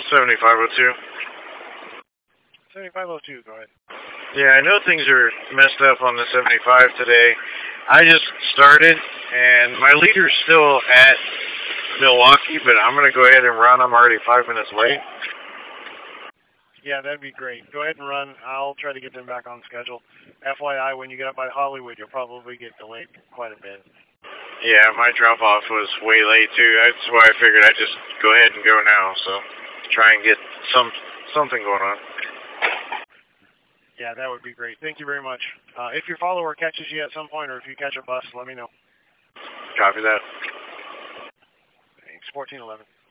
7502. 7502, go ahead. Yeah, I know things are messed up on the 75 today. I just started, and my leader's still at Milwaukee, but I'm going to go ahead and run. I'm already 5 minutes late. Yeah, that'd be great. Go ahead and run. I'll try to get them back on schedule. FYI, when you get up by Hollywood, you'll probably get delayed quite a bit. Yeah, my drop-off was way late, too. That's why I figured I'd just go ahead and go now, so try and get something going on. Yeah, that would be great. Thank you very much. If your follower catches you at some point, or if you catch a bus, let me know. Copy that. Thanks, 1411.